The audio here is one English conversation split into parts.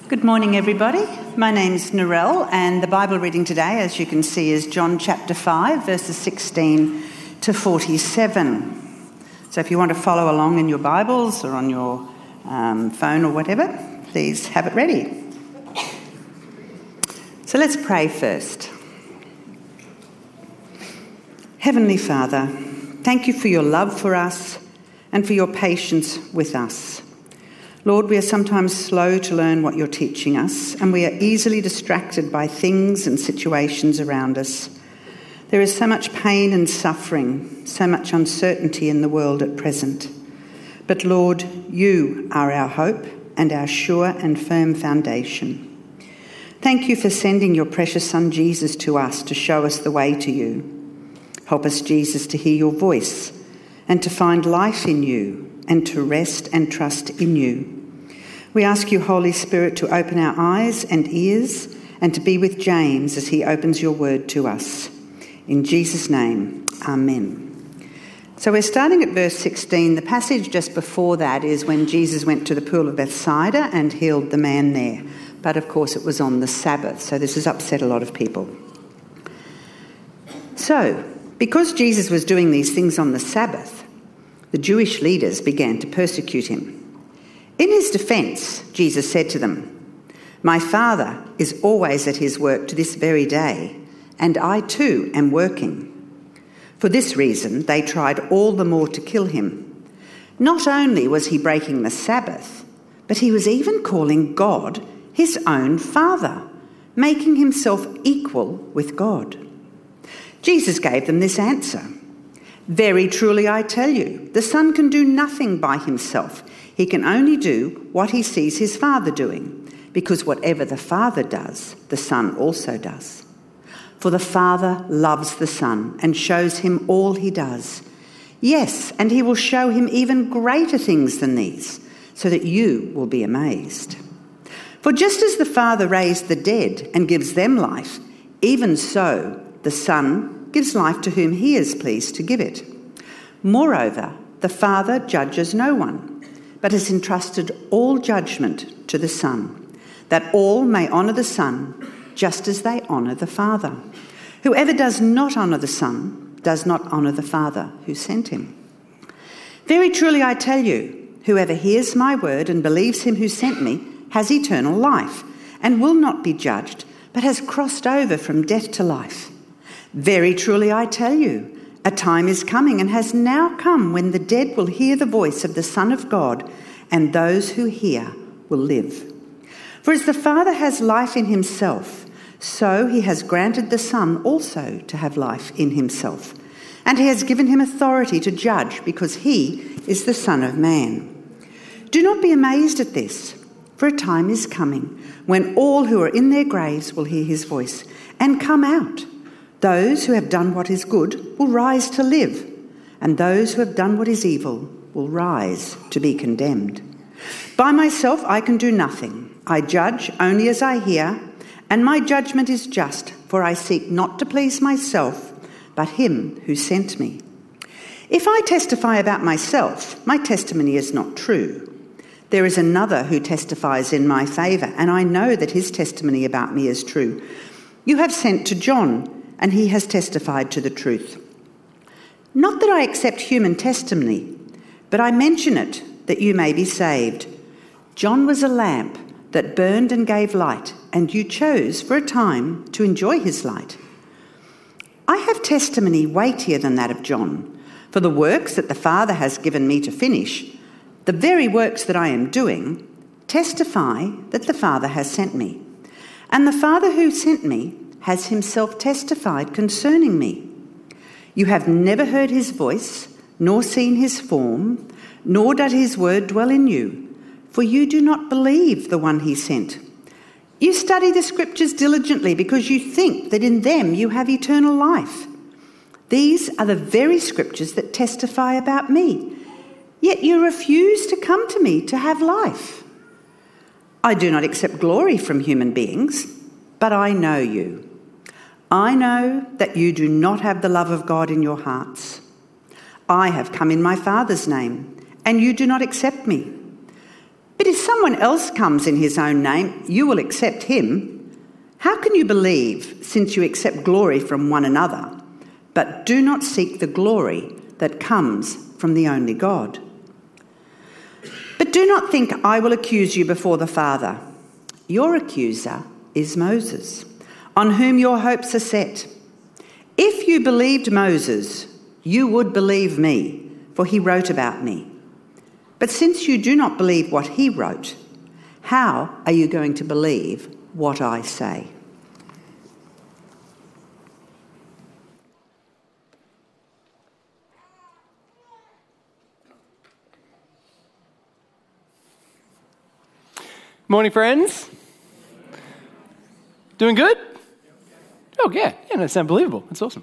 Good morning, everybody. My name's Narelle, and the Bible reading today, as you can see, is John chapter 5, verses 16 to 47. So if you want to follow along in your Bibles or on your phone or whatever, please have it ready. So let's pray first. Heavenly Father, thank you for your love for us and for your patience with us. Lord, we are sometimes slow to learn what you're teaching us, and we are easily distracted by things and situations around us. There is so much pain and suffering, so much uncertainty in the world at present. But Lord, you are our hope and our sure and firm foundation. Thank you for sending your precious Son Jesus to us to show us the way to you. Help us, Jesus, to hear your voice and to find life in you and to rest and trust in you. We ask you, Holy Spirit, to open our eyes and ears and to be with James as he opens your word to us. In Jesus' name, amen. So we're starting at verse 16. The passage just before that is when Jesus went to the pool of Bethsaida and healed the man there. But of course it was on the Sabbath, so this has upset a lot of people. So, because Jesus was doing these things on the Sabbath, the Jewish leaders began to persecute him. In his defence, Jesus said to them, "My Father is always at his work to this very day, and I too am working." For this reason, they tried all the more to kill him. Not only was he breaking the Sabbath, but he was even calling God his own Father, making himself equal with God. Jesus gave them this answer: "Very truly I tell you, the Son can do nothing by himself. He can only do what he sees his Father doing, because whatever the Father does, the Son also does. For the Father loves the Son and shows him all he does. Yes, and he will show him even greater things than these, so that you will be amazed. For just as the Father raised the dead and gives them life, even so the Son gives life to whom he is pleased to give it. Moreover, the Father judges no one, but has entrusted all judgment to the Son, that all may honour the Son just as they honour the Father. Whoever does not honour the Son does not honour the Father who sent him. Very truly I tell you, whoever hears my word and believes him who sent me has eternal life and will not be judged, but has crossed over from death to life. Very truly I tell you, a time is coming and has now come when the dead will hear the voice of the Son of God, and those who hear will live. For as the Father has life in himself, so he has granted the Son also to have life in himself. And he has given him authority to judge, because he is the Son of Man. Do not be amazed at this, for a time is coming when all who are in their graves will hear his voice and come out. Those who have done what is good will rise to live, and those who have done what is evil will rise to be condemned. By myself I can do nothing. I judge only as I hear, and my judgment is just, for I seek not to please myself, but him who sent me. If I testify about myself, my testimony is not true. There is another who testifies in my favour, and I know that his testimony about me is true. You have sent to John, and he has testified to the truth. Not that I accept human testimony, but I mention it that you may be saved. John was a lamp that burned and gave light, and you chose for a time to enjoy his light. I have testimony weightier than that of John, for the works that the Father has given me to finish, the very works that I am doing, testify that the Father has sent me. And the Father who sent me has himself testified concerning me. You have never heard his voice, nor seen his form, nor does his word dwell in you, for you do not believe the one he sent. You study the scriptures diligently because you think that in them you have eternal life. These are the very scriptures that testify about me, yet you refuse to come to me to have life. I do not accept glory from human beings, but I know you. I know that you do not have the love of God in your hearts. I have come in my Father's name, and you do not accept me. But if someone else comes in his own name, you will accept him. How can you believe, since you accept glory from one another, but do not seek the glory that comes from the only God? But do not think I will accuse you before the Father. Your accuser is Moses, on whom your hopes are set. If you believed Moses, you would believe me, for he wrote about me. But since you do not believe what he wrote, how are you going to believe what I say? Morning, friends. Doing good? Oh, yeah, that's unbelievable. That's awesome.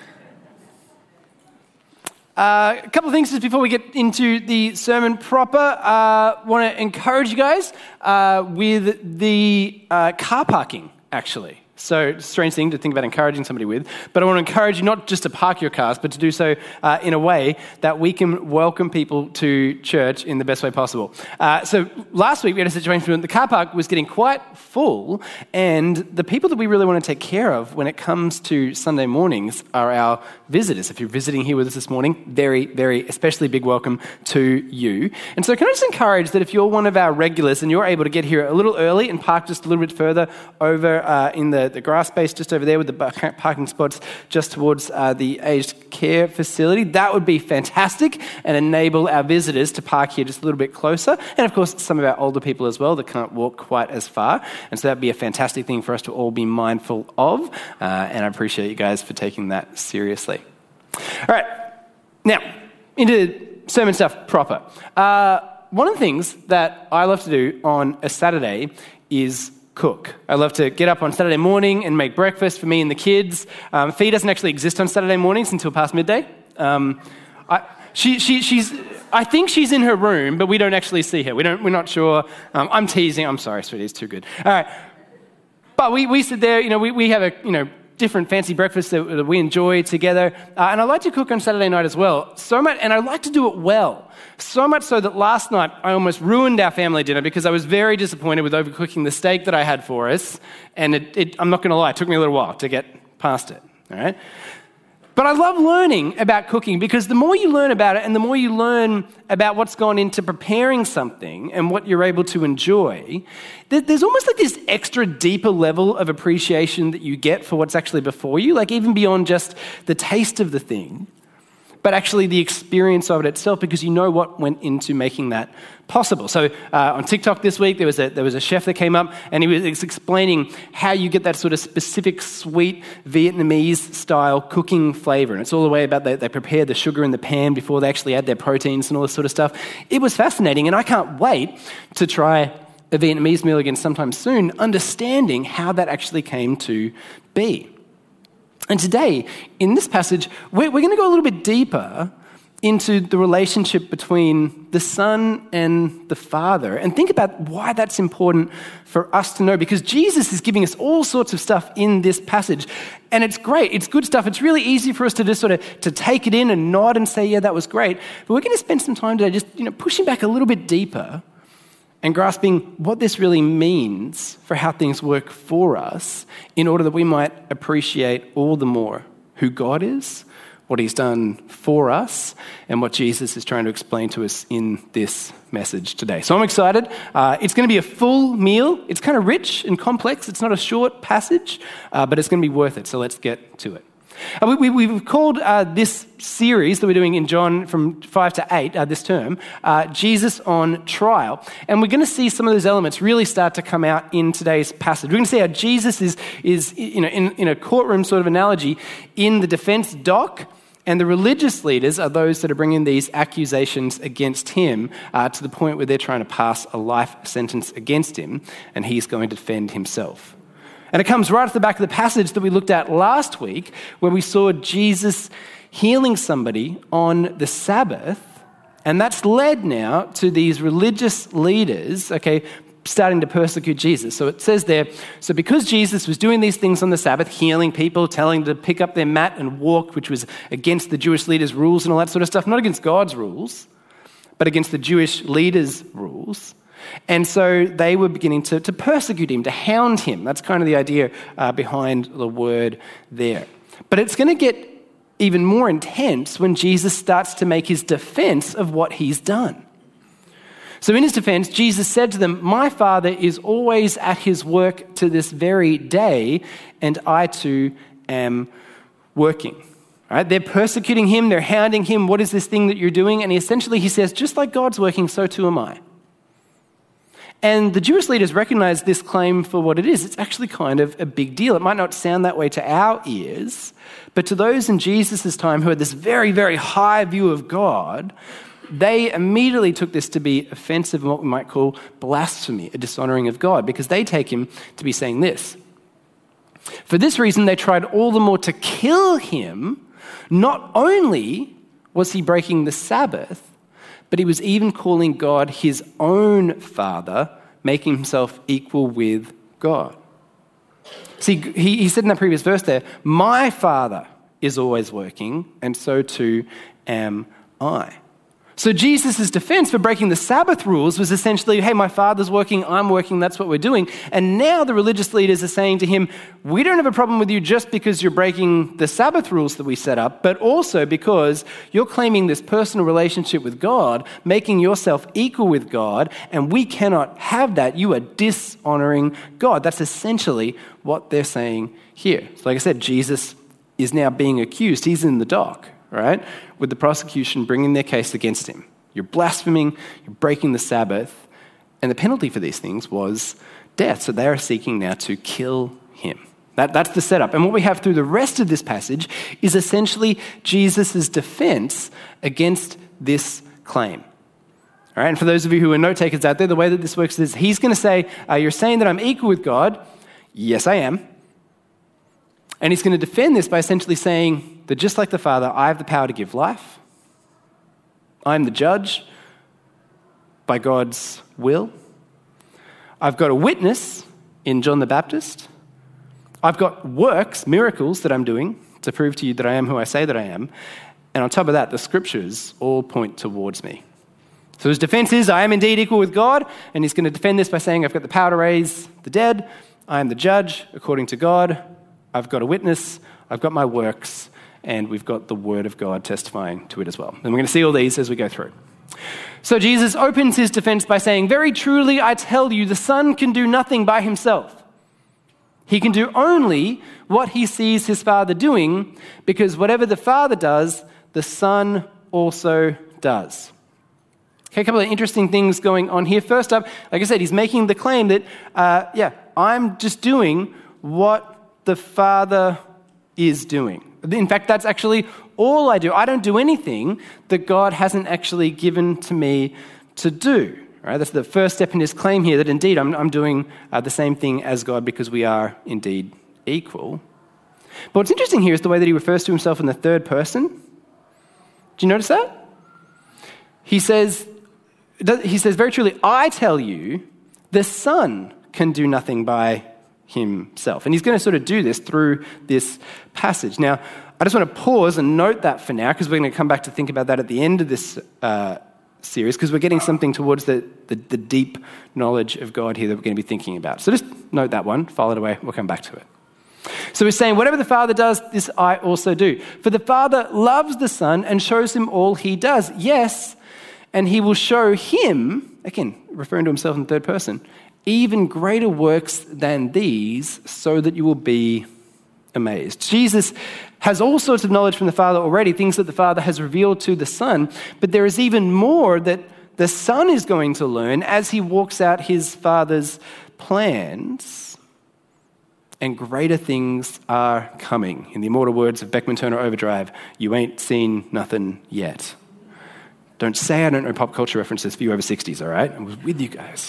A couple of things just before we get into the sermon proper. Want to encourage you guys with the car parking, actually. So, it's a strange thing to think about encouraging somebody with, but I want to encourage you not just to park your cars, but to do so in a way that we can welcome people to church in the best way possible. So, last week we had a situation where the car park was getting quite full, and the people that we really want to take care of when it comes to Sunday mornings are our visitors. If you're visiting here with us this morning, very, very especially big welcome to you. And so, can I just encourage that if you're one of our regulars and you're able to get here a little early and park just a little bit further over in the grass space just over there with the parking spots just towards the aged care facility, that would be fantastic and enable our visitors to park here just a little bit closer. And of course, some of our older people as well that can't walk quite as far. And so that'd be a fantastic thing for us to all be mindful of. And I appreciate you guys for taking that seriously. All right, now into sermon stuff proper. One of the things that I love to do on a Saturday is cook. I love to get up on Saturday morning and make breakfast for me and the kids. Fee doesn't actually exist on Saturday mornings until past midday. I think she's in her room, but we don't actually see her. We're not sure. I'm teasing. I'm sorry, sweetie. It's too good. All right. But we sit there. We have a different fancy breakfasts that we enjoy together. And I like to cook on Saturday night as well. So much, and I like to do it well. So much so that last night I almost ruined our family dinner because I was very disappointed with overcooking the steak that I had for us. And I'm not going to lie, it took me a little while to get past it. All right. But I love learning about cooking because the more you learn about it and the more you learn about what's gone into preparing something and what you're able to enjoy, there's almost like this extra deeper level of appreciation that you get for what's actually before you, like even beyond just the taste of the thing, but actually the experience of it itself, because you know what went into making that possible. So on TikTok this week, there was a chef that came up and he was explaining how you get that sort of specific sweet Vietnamese style cooking flavor. And it's all the way about they prepare the sugar in the pan before they actually add their proteins and all this sort of stuff. It was fascinating, and I can't wait to try a Vietnamese meal again sometime soon, understanding how that actually came to be. And today, in this passage, we're going to go a little bit deeper into the relationship between the Son and the Father and think about why that's important for us to know, because Jesus is giving us all sorts of stuff in this passage. And it's great. It's good stuff. It's really easy for us to just sort of to take it in and nod and say, yeah, that was great. But we're going to spend some time today just pushing back a little bit deeper and grasping what this really means for how things work for us in order that we might appreciate all the more who God is, what he's done for us, and what Jesus is trying to explain to us in this message today. So I'm excited. It's going to be a full meal. It's kind of rich and complex. It's not a short passage, but it's going to be worth it. So let's get to it. We've called this series that we're doing in John from 5 to 8 this term, Jesus on Trial. And we're going to see some of those elements really start to come out in today's passage. We're going to see how Jesus is in a courtroom sort of analogy in the defense dock, and the religious leaders are those that are bringing these accusations against him to the point where they're trying to pass a life sentence against him, and he's going to defend himself. And it comes right off the back of the passage that we looked at last week, where we saw Jesus healing somebody on the Sabbath. And that's led now to these religious leaders, starting to persecute Jesus. So it says there, so because Jesus was doing these things on the Sabbath, healing people, telling them to pick up their mat and walk, which was against the Jewish leaders' rules and all that sort of stuff, not against God's rules, but against the Jewish leaders' rules. And so they were beginning to persecute him, to hound him. That's kind of the idea behind the word there. But it's going to get even more intense when Jesus starts to make his defense of what he's done. So in his defense, Jesus said to them, "My Father is always at his work to this very day, and I too am working." All right? They're persecuting him, they're hounding him. What is this thing that you're doing? And he says, just like God's working, so too am I. And the Jewish leaders recognize this claim for what it is. It's actually kind of a big deal. It might not sound that way to our ears, but to those in Jesus' time who had this very, very high view of God, they immediately took this to be offensive and what we might call blasphemy, a dishonoring of God, because they take him to be saying this. For this reason, they tried all the more to kill him. Not only was he breaking the Sabbath, but he was even calling God his own Father, making himself equal with God. See, he said in that previous verse there, "My Father is always working, and so too am I." So Jesus' defense for breaking the Sabbath rules was essentially, hey, my Father's working, I'm working, that's what we're doing. And now the religious leaders are saying to him, we don't have a problem with you just because you're breaking the Sabbath rules that we set up, but also because you're claiming this personal relationship with God, making yourself equal with God, and we cannot have that. You are dishonoring God. That's essentially what they're saying here. So like I said, Jesus is now being accused. He's in the dock, right? With the prosecution bringing their case against him. You're blaspheming, you're breaking the Sabbath, and the penalty for these things was death. So they are seeking now to kill him. That's the setup. And what we have through the rest of this passage is essentially Jesus' defense against this claim. All right, and for those of you who are note takers out there, the way that this works is he's going to say, you're saying that I'm equal with God. Yes, I am. And he's going to defend this by essentially saying that just like the Father, I have the power to give life. I'm the judge by God's will. I've got a witness in John the Baptist. I've got works, miracles that I'm doing to prove to you that I am who I say that I am. And on top of that, the scriptures all point towards me. So his defense is, I am indeed equal with God. And he's going to defend this by saying, I've got the power to raise the dead. I am the judge according to God. I've got a witness, I've got my works, and we've got the word of God testifying to it as well. And we're going to see all these as we go through. So Jesus opens his defense by saying, very truly I tell you, the Son can do nothing by himself. He can do only what he sees his Father doing, because whatever the Father does, the Son also does. Okay, a couple of interesting things going on here. First up, like I said, he's making the claim that, I'm just doing what the Father is doing. In fact, that's actually all I do. I don't do anything that God hasn't actually given to me to do. Right? That's the first step in his claim here, that indeed I'm doing the same thing as God because we are indeed equal. But what's interesting here is the way that he refers to himself in the third person. Do you notice that? He says very truly, I tell you, the Son can do nothing by himself. And he's going to sort of do this through this passage. Now, I just want to pause and note that for now, because we're going to come back to think about that at the end of this series, because we're getting something towards the deep knowledge of God here that we're going to be thinking about. So just note that one, file it away, we'll come back to it. So he's saying, whatever the Father does, this I also do. For the Father loves the Son and shows him all he does. Yes, and he will show him, again, referring to himself in the third person, even greater works than these, so that you will be amazed. Jesus has all sorts of knowledge from the Father already, things that the Father has revealed to the Son, but there is even more that the Son is going to learn as he walks out his Father's plans, and greater things are coming. In the immortal words of Beckman Turner Overdrive, you ain't seen nothing yet. Don't say I don't know pop culture references for you over 60s, all right? I was with you guys.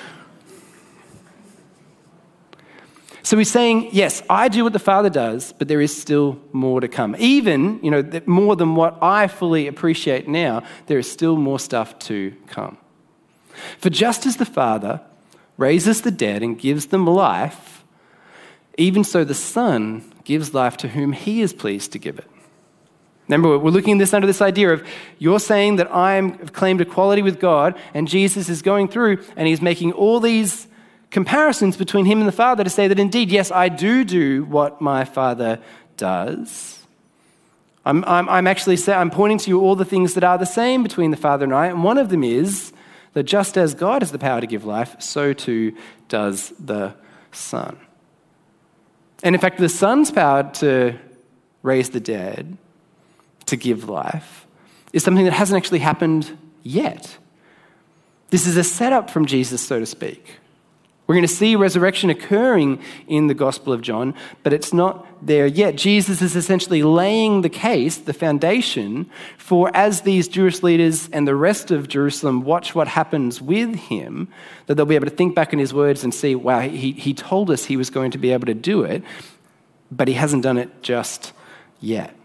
So he's saying, yes, I do what the Father does, but there is still more to come. Even, more than what I fully appreciate now, there is still more stuff to come. For just as the Father raises the dead and gives them life, even so the Son gives life to whom he is pleased to give it. Remember, we're looking at this under this idea of you're saying that I've claimed equality with God, and Jesus is going through and he's making all these comparisons between him and the Father to say that indeed, yes, I do what my Father does. I'm actually saying, I'm pointing to you all the things that are the same between the Father and I, and one of them is that just as God has the power to give life, so too does the Son. And in fact, the Son's power to raise the dead, to give life, is something that hasn't actually happened yet. This is a setup from Jesus, so to speak. We're going to see resurrection occurring in the Gospel of John, but it's not there yet. Jesus is essentially laying the case, the foundation, for as these Jewish leaders and the rest of Jerusalem watch what happens with him, that they'll be able to think back in his words and see, wow, he told us he was going to be able to do it, but he hasn't done it just yet.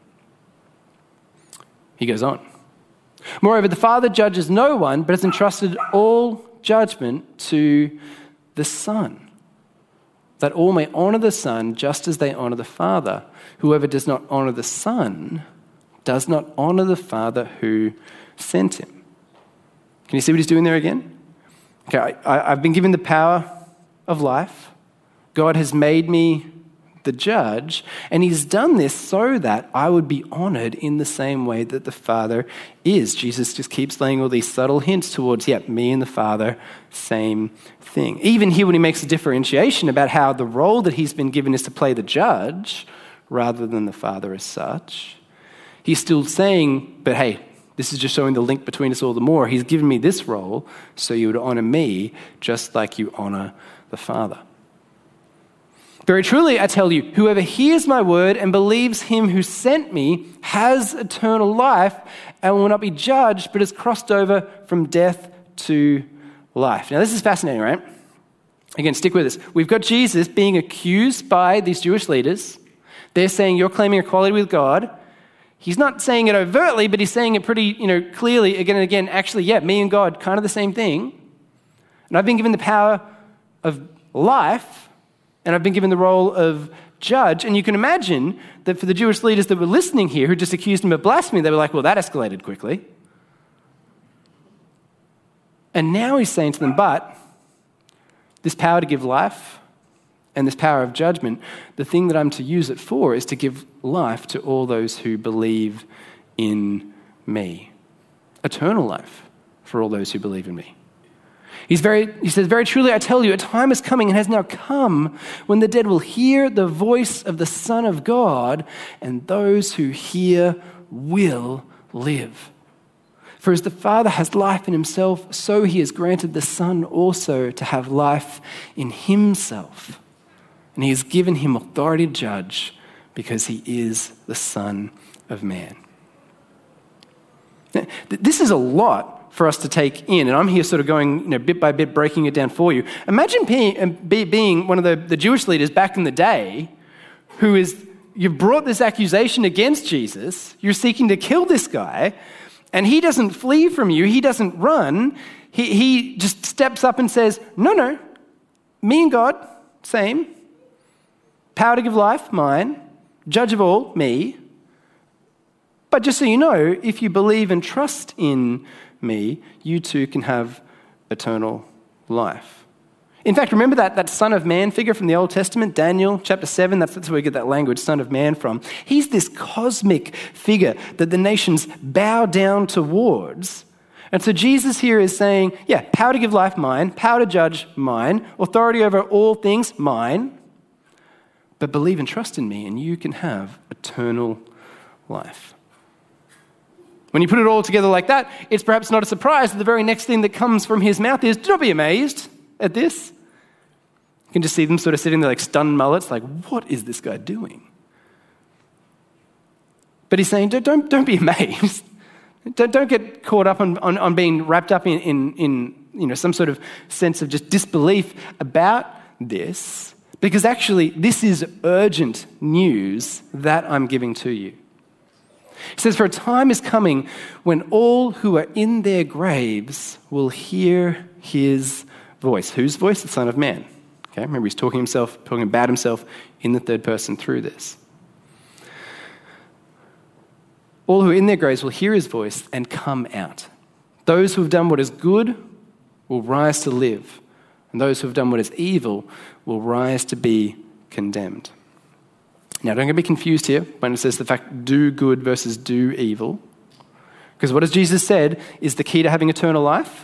He goes on. Moreover, the Father judges no one, but has entrusted all judgment to the Son, that all may honor the Son just as they honor the Father. Whoever does not honor the Son does not honor the Father who sent him. Can you see what he's doing there again? Okay, I've been given the power of life. God has made me the judge, and he's done this so that I would be honored in the same way that the Father is. Jesus just keeps laying all these subtle hints towards, me and the Father, same thing. Even here when he makes a differentiation about how the role that he's been given is to play the judge rather than the Father as such, he's still saying, but hey, this is just showing the link between us all the more. He's given me this role so you would honor me just like you honor the Father. Very truly, I tell you, whoever hears my word and believes him who sent me has eternal life and will not be judged, but has crossed over from death to life. Now, this is fascinating, right? Again, stick with us. We've got Jesus being accused by these Jewish leaders. They're saying, you're claiming equality with God. He's not saying it overtly, but he's saying it pretty, clearly again and again. Actually, me and God, kind of the same thing. And I've been given the power of life, and I've been given the role of judge. And you can imagine that for the Jewish leaders that were listening here who just accused him of blasphemy, they were like, well, that escalated quickly. And now he's saying to them, but this power to give life and this power of judgment, the thing that I'm to use it for is to give life to all those who believe in me. Eternal life for all those who believe in me. He says, very truly, I tell you, a time is coming and has now come when the dead will hear the voice of the Son of God, and those who hear will live. For as the Father has life in himself, so he has granted the Son also to have life in himself. And he has given him authority to judge because he is the Son of Man. Now, this is a lot for us to take in, and I'm here sort of going, bit by bit, breaking it down for you. Imagine being one of the Jewish leaders back in the day you've brought this accusation against Jesus, you're seeking to kill this guy, and he doesn't flee from you, he doesn't run, he just steps up and says, no, me and God, same, power to give life, mine, judge of all, me, but just so you know, if you believe and trust in me, you too can have eternal life. In fact, remember that Son of Man figure from the Old Testament, Daniel chapter 7, that's where we get that language, Son of Man, from. He's this cosmic figure that the nations bow down towards. And so Jesus here is saying, power to give life, mine, power to judge, mine, authority over all things, mine, but believe and trust in me and you can have eternal life. When you put it all together like that, it's perhaps not a surprise that the very next thing that comes from his mouth is, do not be amazed at this. You can just see them sort of sitting there like stunned mullets, like, what is this guy doing? But he's saying, don't be amazed. Don't get caught up on being wrapped up in some sort of sense of just disbelief about this, because actually this is urgent news that I'm giving to you. He says, for a time is coming when all who are in their graves will hear his voice. Whose voice? The Son of Man. Okay, remember he's talking about himself in the third person through this. All who are in their graves will hear his voice and come out. Those who have done what is good will rise to live, and those who have done what is evil will rise to be condemned. Now, don't get me confused here when it says the fact do good versus do evil, because what has Jesus said is the key to having eternal life?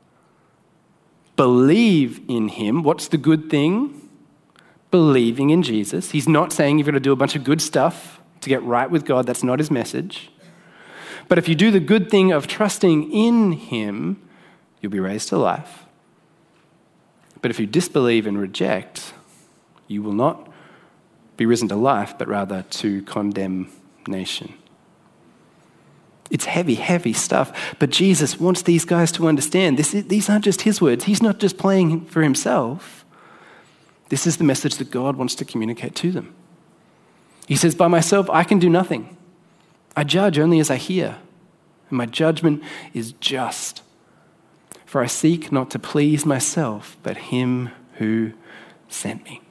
Believe in him. What's the good thing? Believing in Jesus. He's not saying you've got to do a bunch of good stuff to get right with God. That's not his message. But if you do the good thing of trusting in him, you'll be raised to life. But if you disbelieve and reject, you will not be risen to life, but rather to condemnation. It's heavy, heavy stuff. But Jesus wants these guys to understand these aren't just his words. He's not just playing for himself. This is the message that God wants to communicate to them. He says, by myself, I can do nothing. I judge only as I hear, and my judgment is just. For I seek not to please myself, but him who sent me.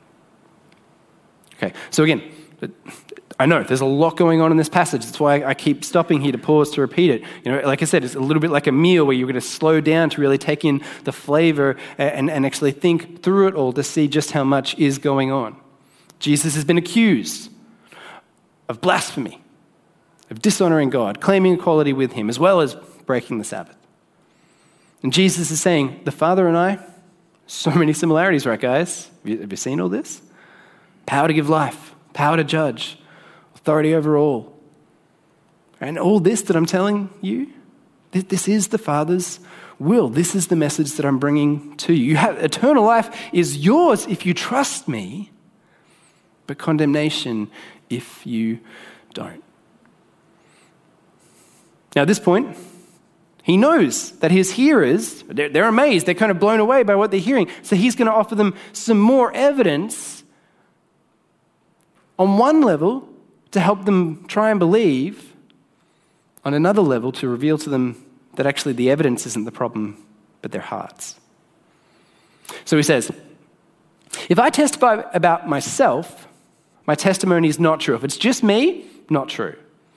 Okay, so again, I know there's a lot going on in this passage. That's why I keep stopping here to pause to repeat it. You know, like I said, it's a little bit like a meal where you're going to slow down to really take in the flavor and actually think through it all to see just how much is going on. Jesus has been accused of blasphemy, of dishonoring God, claiming equality with him, as well as breaking the Sabbath. And Jesus is saying, the Father and I, so many similarities, right, guys? Have you seen all this? Power to give life, power to judge, authority over all. And all this that I'm telling you, this is the Father's will. This is the message that I'm bringing to you. Eternal life is yours if you trust me, but condemnation if you don't. Now, at this point, he knows that his hearers, they're amazed, they're kind of blown away by what they're hearing. So he's going to offer them some more evidence on one level to help them try and believe, on another level to reveal to them that actually the evidence isn't the problem, but their hearts. So he says, if I testify about myself, my testimony is not true. If it's just me, not true.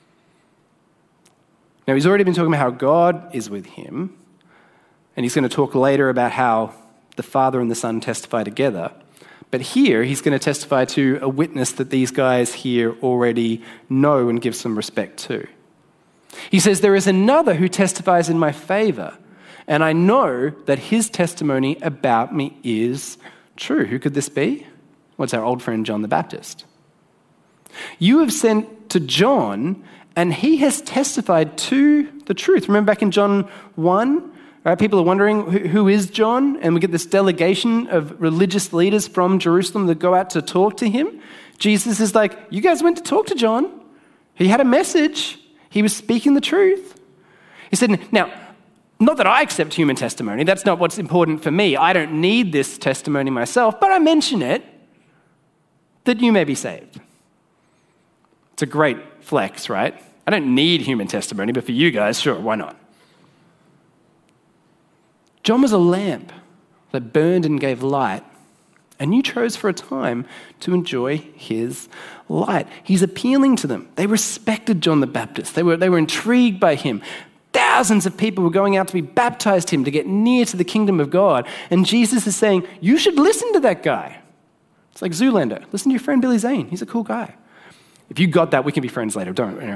Now, he's already been talking about how God is with him, and he's going to talk later about how the Father and the Son testify together. But here, he's going to testify to a witness that these guys here already know and give some respect to. He says, there is another who testifies in my favor, and I know that his testimony about me is true. Who could this be? Well, it's our old friend John the Baptist. You have sent to John, and he has testified to the truth. Remember back in John 1, right? People are wondering who is John, and we get this delegation of religious leaders from Jerusalem that go out to talk to him. Jesus is like, you guys went to talk to John. He had a message. He was speaking the truth. He said, now, not that I accept human testimony. That's not what's important for me. I don't need this testimony myself, but I mention it that you may be saved. It's a great flex, right? I don't need human testimony, but for you guys, sure, why not? John was a lamp that burned and gave light, and you chose for a time to enjoy his light. He's appealing to them. They respected John the Baptist. They were intrigued by him. Thousands of people were going out to be baptized him to get near to the kingdom of God. And Jesus is saying, you should listen to that guy. It's like Zoolander. Listen to your friend Billy Zane. He's a cool guy. If you got that, we can be friends later, don't we?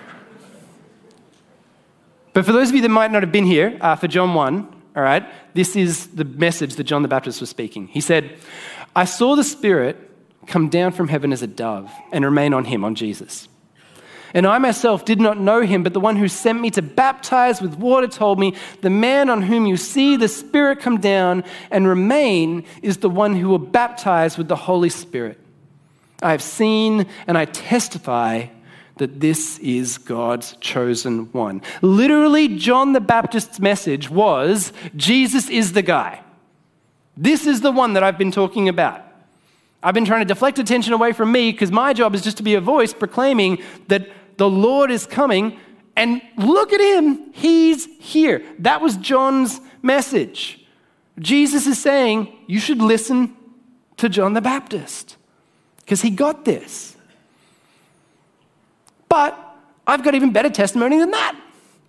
But for those of you that might not have been here for John 1, all right, this is the message that John the Baptist was speaking. He said, I saw the Spirit come down from heaven as a dove and remain on him, on Jesus. And I myself did not know him, but the one who sent me to baptize with water told me, the man on whom you see the Spirit come down and remain is the one who will baptize with the Holy Spirit. I have seen and I testify that this is God's chosen one. Literally, John the Baptist's message was, Jesus is the guy. This is the one that I've been talking about. I've been trying to deflect attention away from me because my job is just to be a voice proclaiming that the Lord is coming, and look at him, he's here. That was John's message. Jesus is saying, you should listen to John the Baptist because he got this. But I've got even better testimony than that.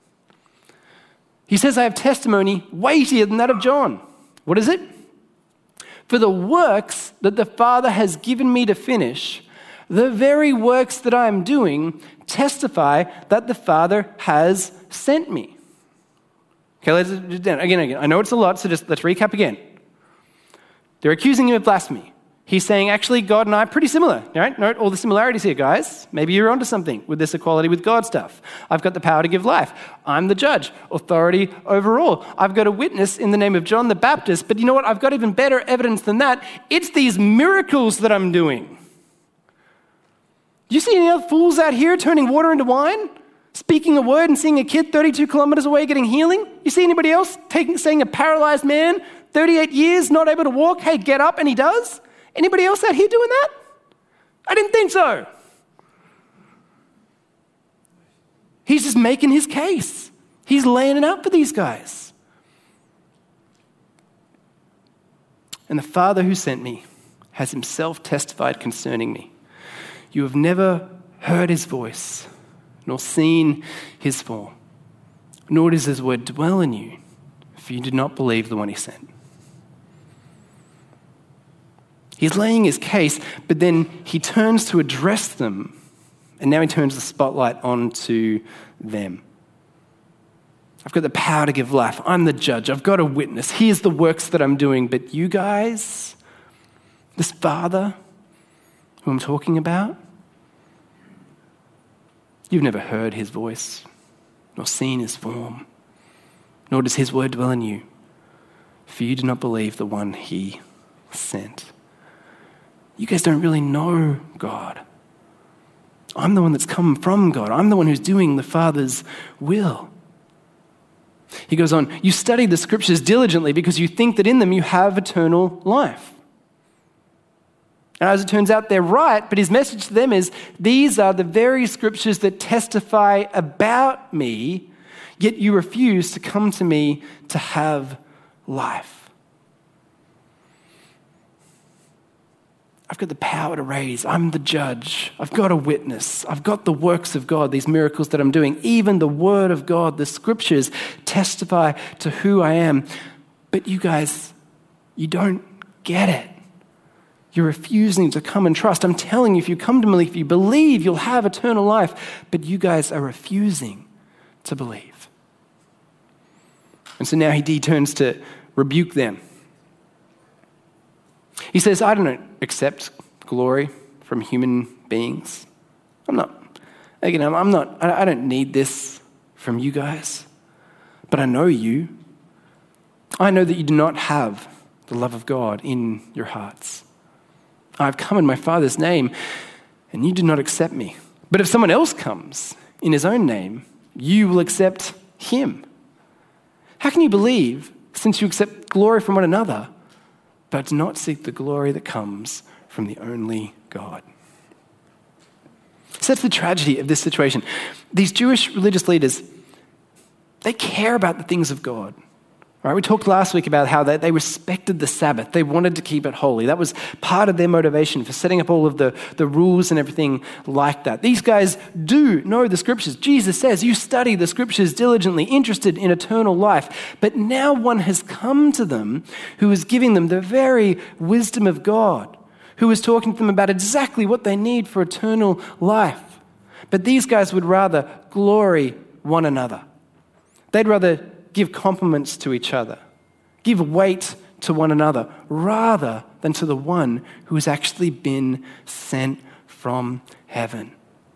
He says, I have testimony weightier than that of John. What is it? For the works that the Father has given me to finish, the very works that I am doing testify that the Father has sent me. Okay, let's do it down. Again. I know it's a lot, so just let's recap again. They're accusing him of blasphemy. He's saying, actually, God and I are pretty similar, right? Note all the similarities here, guys. Maybe you're onto something with this equality with God stuff. I've got the power to give life. I'm the judge, authority over all. I've got a witness in the name of John the Baptist, but you know what? I've got even better evidence than that. It's these miracles that I'm doing. Do you see any other fools out here turning water into wine? Speaking a word and seeing a kid 32 kilometers away getting healing? You see anybody else saying a paralyzed man, 38 years, not able to walk, hey, get up, and he does? Anybody else out here doing that? I didn't think so. He's just making his case. He's laying it out for these guys. And the Father who sent me has himself testified concerning me. You have never heard his voice, nor seen his form, nor does his word dwell in you, for you did not believe the one he sent. He's laying his case, but then he turns to address them, and now he turns the spotlight onto them. I've got the power to give life. I'm the judge. I've got a witness. Here's the works that I'm doing. But you guys, this Father who I'm talking about, you've never heard his voice, nor seen his form, nor does his word dwell in you, for you do not believe the one he sent. You guys don't really know God. I'm the one that's come from God. I'm the one who's doing the Father's will. He goes on, you study the scriptures diligently because you think that in them you have eternal life. And as it turns out, they're right, but his message to them is, these are the very scriptures that testify about me, yet you refuse to come to me to have life. I've got the power to raise. I'm the judge. I've got a witness. I've got the works of God, these miracles that I'm doing. Even the word of God, the scriptures testify to who I am. But you guys, you don't get it. You're refusing to come and trust. I'm telling you, if you come to me, if you believe, you'll have eternal life. But you guys are refusing to believe. And so now he turns to rebuke them. He says, I don't accept glory from human beings. I don't need this from you guys. But I know you. I know that you do not have the love of God in your hearts. I've come in my Father's name, and you do not accept me. But if someone else comes in his own name, you will accept him. How can you believe, since you accept glory from one another, but do not seek the glory that comes from the only God? So that's the tragedy of this situation. These Jewish religious leaders, they care about the things of God. Right? We talked last week about how they respected the Sabbath. They wanted to keep it holy. That was part of their motivation for setting up all of the rules and everything like that. These guys do know the scriptures. Jesus says, you study the scriptures diligently, interested in eternal life. But now one has come to them who is giving them the very wisdom of God, who is talking to them about exactly what they need for eternal life. But these guys would rather glory one another. They'd rather give compliments to each other, give weight to one another, rather than to the one who has actually been sent from heaven.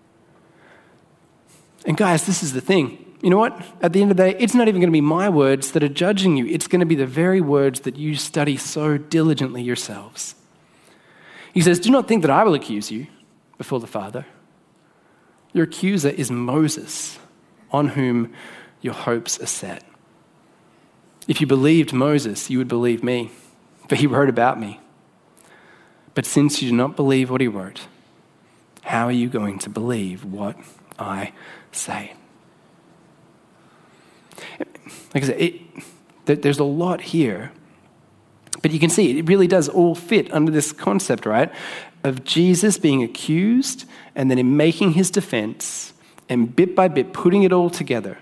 And guys, this is the thing. You know what? At the end of the day, it's not even going to be my words that are judging you. It's going to be the very words that you study so diligently yourselves. He says, do not think that I will accuse you before the Father. Your accuser is Moses, on whom your hopes are set. If you believed Moses, you would believe me, for he wrote about me. But since you do not believe what he wrote, how are you going to believe what I say? Like I said, there's a lot here, but you can see it really does all fit under this concept, right, of Jesus being accused and then in making his defense and bit by bit putting it all together.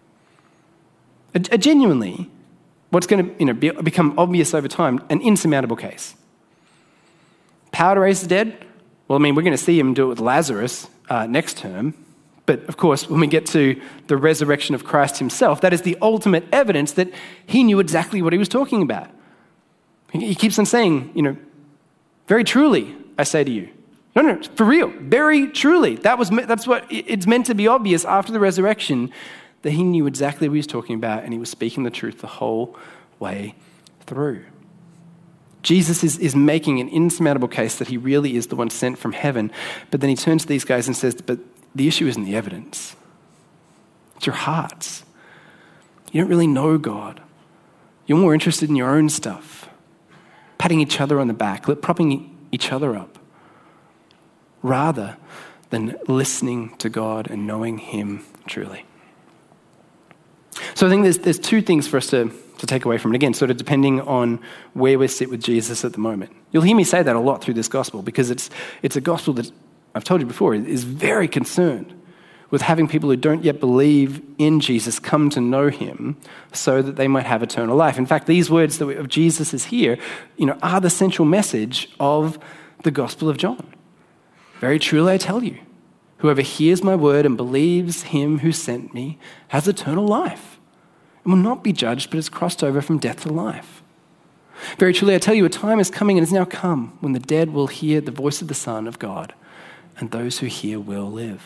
A genuinely, what's going to become obvious over time, an insurmountable case. Power to raise the dead? Well, we're going to see him do it with Lazarus next term. But of course, when we get to the resurrection of Christ himself, that is the ultimate evidence that he knew exactly what he was talking about. He keeps on saying, very truly, I say to you. No, for real, very truly. That's what it's meant to be obvious after the resurrection, that he knew exactly what he was talking about and he was speaking the truth the whole way through. Jesus is making an insurmountable case that he really is the one sent from heaven, but then he turns to these guys and says, but the issue isn't the evidence. It's your hearts. You don't really know God. You're more interested in your own stuff, patting each other on the back, propping each other up, rather than listening to God and knowing him truly. So I think there's two things for us to take away from it. Again, sort of depending on where we sit with Jesus at the moment. You'll hear me say that a lot through this gospel because it's a gospel that, I've told you before, is very concerned with having people who don't yet believe in Jesus come to know him so that they might have eternal life. In fact, these words of Jesus is here, are the central message of the Gospel of John. Very truly I tell you, whoever hears my word and believes him who sent me has eternal life and will not be judged, but has crossed over from death to life. Very truly I tell you, a time is coming and is now come when the dead will hear the voice of the Son of God, and those who hear will live.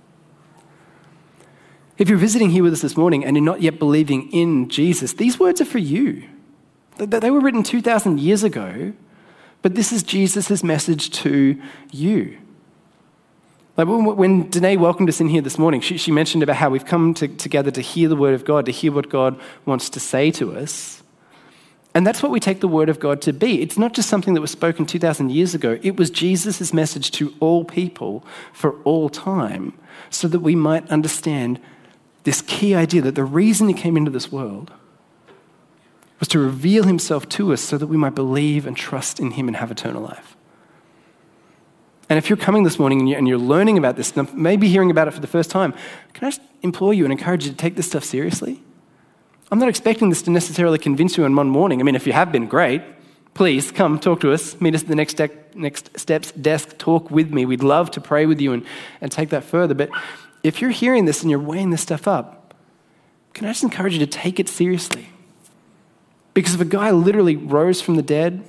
If you're visiting here with us this morning and you're not yet believing in Jesus, these words are for you. They were written 2,000 years ago, but this is Jesus' message to you. Like when Danae welcomed us in here this morning, she mentioned about how we've come together to hear the word of God, to hear what God wants to say to us. And that's what we take the word of God to be. It's not just something that was spoken 2,000 years ago. It was Jesus' message to all people for all time so that we might understand this key idea that the reason he came into this world was to reveal himself to us so that we might believe and trust in him and have eternal life. And if you're coming this morning and you're learning about this, maybe hearing about it for the first time, can I just implore you and encourage you to take this stuff seriously? I'm not expecting this to necessarily convince you in one morning. If you have been, great. Please come talk to us. Meet us at the Next Steps desk. Talk with me. We'd love to pray with you and take that further. But if you're hearing this and you're weighing this stuff up, can I just encourage you to take it seriously? Because if a guy literally rose from the dead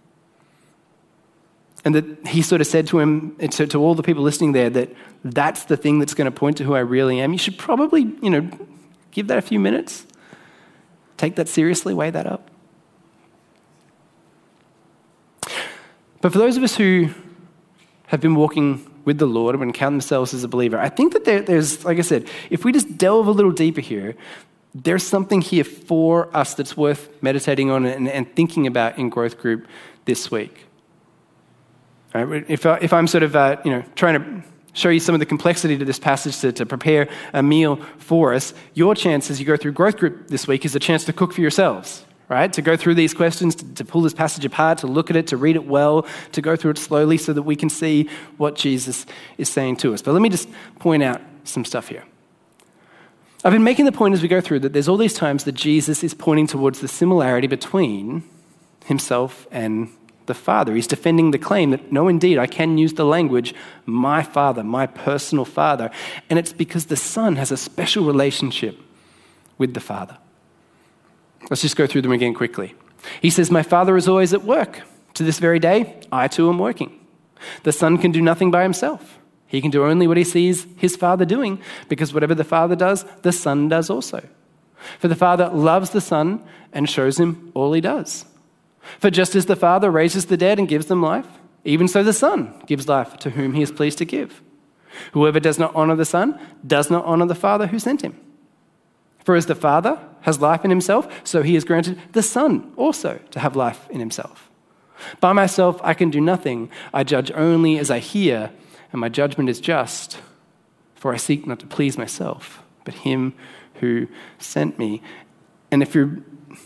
and that he sort of said to him, to all the people listening there, that that's the thing that's going to point to who I really am, you should probably, give that a few minutes. Take that seriously, weigh that up. But for those of us who have been walking with the Lord and count themselves as a believer, I think that there's, like I said, if we just delve a little deeper here, there's something here for us that's worth meditating on and thinking about in growth group this week. Right? If I'm sort of trying to show you some of the complexity to this passage to prepare a meal for us, your chance as you go through growth group this week is a chance to cook for yourselves, right? To go through these questions, to pull this passage apart, to look at it, to read it well, to go through it slowly so that we can see what Jesus is saying to us. But let me just point out some stuff here. I've been making the point as we go through that there's all these times that Jesus is pointing towards the similarity between himself and the Father. He's defending the claim that, no, indeed, I can use the language, my Father, my personal Father. And it's because the Son has a special relationship with the Father. Let's just go through them again quickly. He says, my Father is always at work. To this very day, I too am working. The Son can do nothing by himself. He can do only what he sees his Father doing, because whatever the Father does, the Son does also. For the Father loves the Son and shows him all he does. For just as the Father raises the dead and gives them life, even so the Son gives life to whom he is pleased to give. Whoever does not honor the Son does not honor the Father who sent him. For as the Father has life in himself, so he has granted the Son also to have life in himself. By myself I can do nothing. I judge only as I hear, and my judgment is just, for I seek not to please myself, but him who sent me. And if you're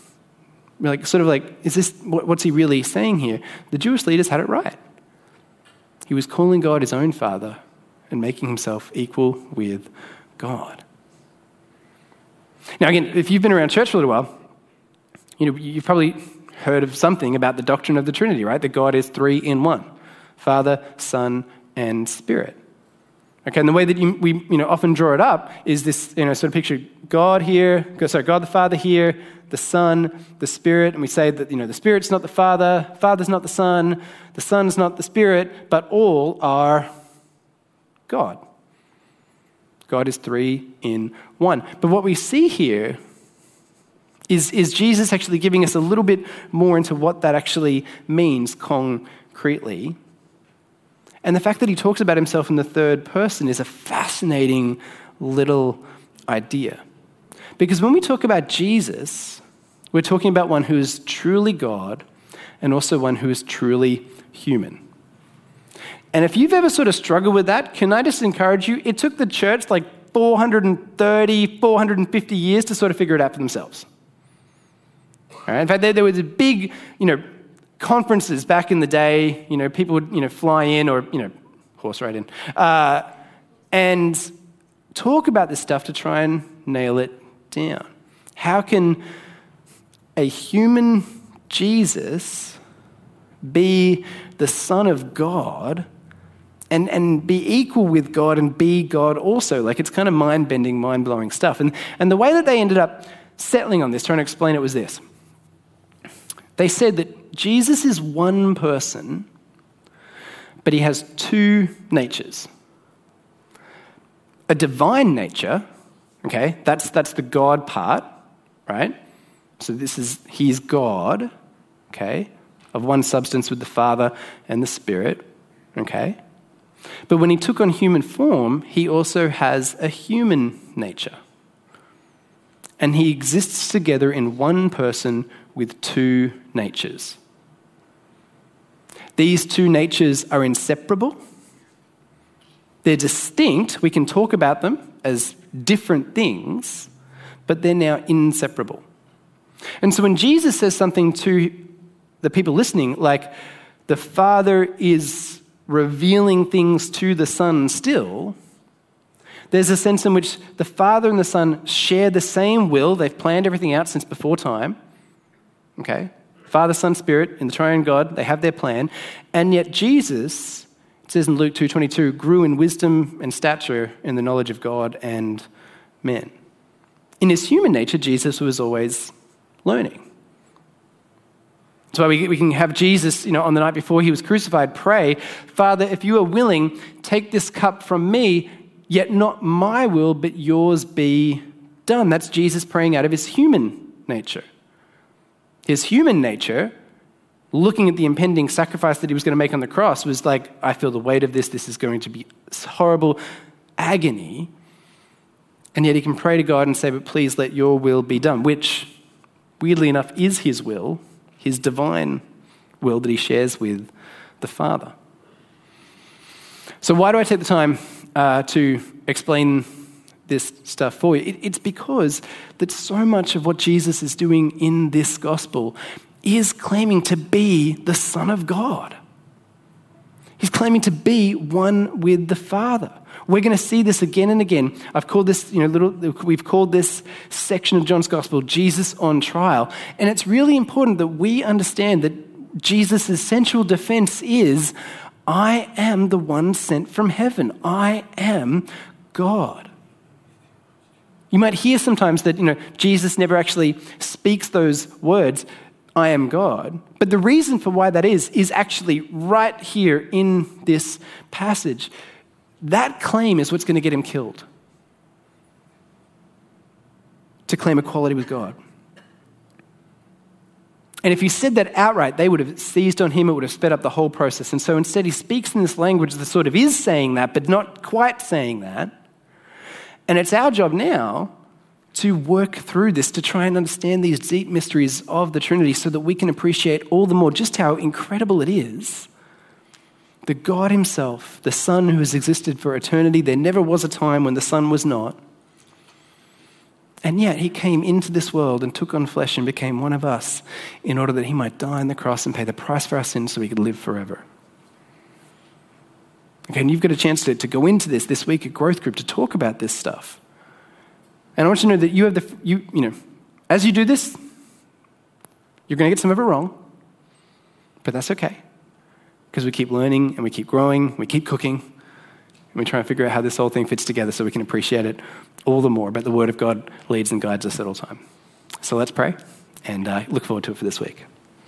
is this, what's he really saying here? The Jewish leaders had it right. He was calling God his own Father and making himself equal with God. Now, again, if you've been around church for a little while, you've probably heard of something about the doctrine of the Trinity, right? That God is three in one: Father, Son, and Spirit. Okay, and the way that we often draw it up is this sort of picture: God the Father here, the Son, the Spirit, and we say that the Spirit's not the Father, Father's not the Son's not the Spirit, but all are God. God is three in one. But what we see here is Jesus actually giving us a little bit more into what that actually means concretely. And the fact that he talks about himself in the third person is a fascinating little idea. Because when we talk about Jesus, we're talking about one who is truly God and also one who is truly human. And if you've ever sort of struggled with that, can I just encourage you? It took the church like 450 years to sort of figure it out for themselves. All right? In fact, there was a big, conferences back in the day. People would, fly in or, horse ride in, and talk about this stuff to try and nail it down. How can a human Jesus be the Son of God and be equal with God and be God also? Like, it's kind of mind-bending, mind-blowing stuff. And the way that they ended up settling on this, trying to explain it, was this. They said that Jesus is one person, but he has two natures. A divine nature, okay, that's the God part, right? So he's God, okay, of one substance with the Father and the Spirit, okay? But when he took on human form, he also has a human nature. And he exists together in one person with two natures. These two natures are inseparable. They're distinct. We can talk about them as different things, but they're now inseparable. And so when Jesus says something to the people listening, like the Father is revealing things to the Son still, there's a sense in which the Father and the Son share the same will. They've planned everything out since before time. Okay? Father, Son, Spirit, in the triune God, they have their plan. And yet Jesus, it says in Luke 2:22, grew in wisdom and stature in the knowledge of God and men. In his human nature, Jesus was always learning. That's why we can have Jesus, on the night before he was crucified, pray, Father, if you are willing, take this cup from me, yet not my will, but yours be done. That's Jesus praying out of his human nature. His human nature, looking at the impending sacrifice that he was going to make on the cross, was like, I feel the weight of this. This is going to be horrible agony. And yet he can pray to God and say, but please let your will be done, which, weirdly enough, is his will, his divine will that he shares with the Father. So why do I take the time to explain this stuff for you? It's because that so much of what Jesus is doing in this gospel is claiming to be the Son of God. He's claiming to be one with the Father. We're going to see this again and again. I've called this, we've called this section of John's Gospel Jesus on Trial. And it's really important that we understand that Jesus' central defense is, I am the one sent from heaven. I am God. You might hear sometimes that, Jesus never actually speaks those words, I am God. But the reason for why that is actually right here in this passage. That claim is what's going to get him killed. To claim equality with God. And if he said that outright, they would have seized on him, it would have sped up the whole process. And so instead he speaks in this language that sort of is saying that, but not quite saying that. And it's our job now to work through this, to try and understand these deep mysteries of the Trinity so that we can appreciate all the more just how incredible it is that God himself, the Son who has existed for eternity, there never was a time when the Son was not. And yet he came into this world and took on flesh and became one of us in order that he might die on the cross and pay the price for our sins so we could live forever. Okay, and you've got a chance to go into this week at Growth Group to talk about this stuff. And I want you to know that you have as you do this, you're going to get some of it wrong, but that's okay. Because we keep learning and we keep growing, we keep cooking, and we try and figure out how this whole thing fits together so we can appreciate it all the more. But the Word of God leads and guides us at all time. So let's pray, and look forward to it for this week.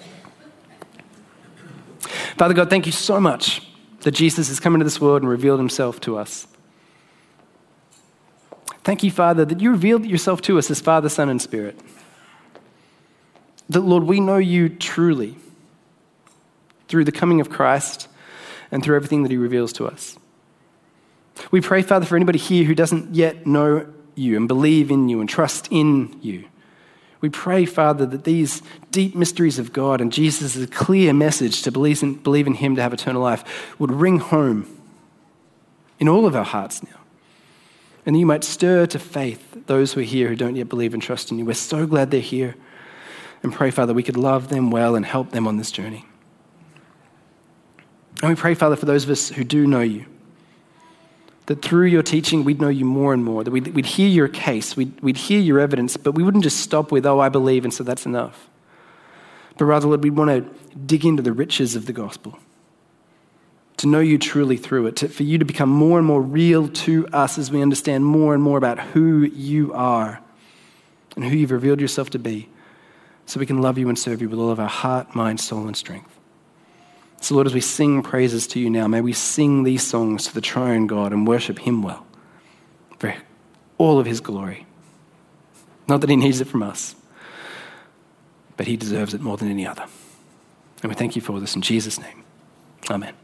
Father God, thank you so much that Jesus has come into this world and revealed himself to us. Thank you, Father, that you revealed yourself to us as Father, Son, and Spirit. That, Lord, we know you truly through the coming of Christ and through everything that he reveals to us. We pray, Father, for anybody here who doesn't yet know you and believe in you and trust in you. We pray, Father, that these deep mysteries of God and Jesus' clear message to believe in him to have eternal life would ring home in all of our hearts now. And that you might stir to faith those who are here who don't yet believe and trust in you. We're so glad they're here. And pray, Father, we could love them well and help them on this journey. And we pray, Father, for those of us who do know you, that through your teaching we'd know you more and more, that we'd hear your case, we'd hear your evidence, but we wouldn't just stop with, oh, I believe, and so that's enough. But rather, Lord, we'd want to dig into the riches of the gospel, to know you truly through it, for you to become more and more real to us as we understand more and more about who you are and who you've revealed yourself to be, so we can love you and serve you with all of our heart, mind, soul, and strength. So, Lord, as we sing praises to you now, may we sing these songs to the triune God and worship him well for all of his glory. Not that he needs it from us, but he deserves it more than any other. And we thank you for this in Jesus' name. Amen.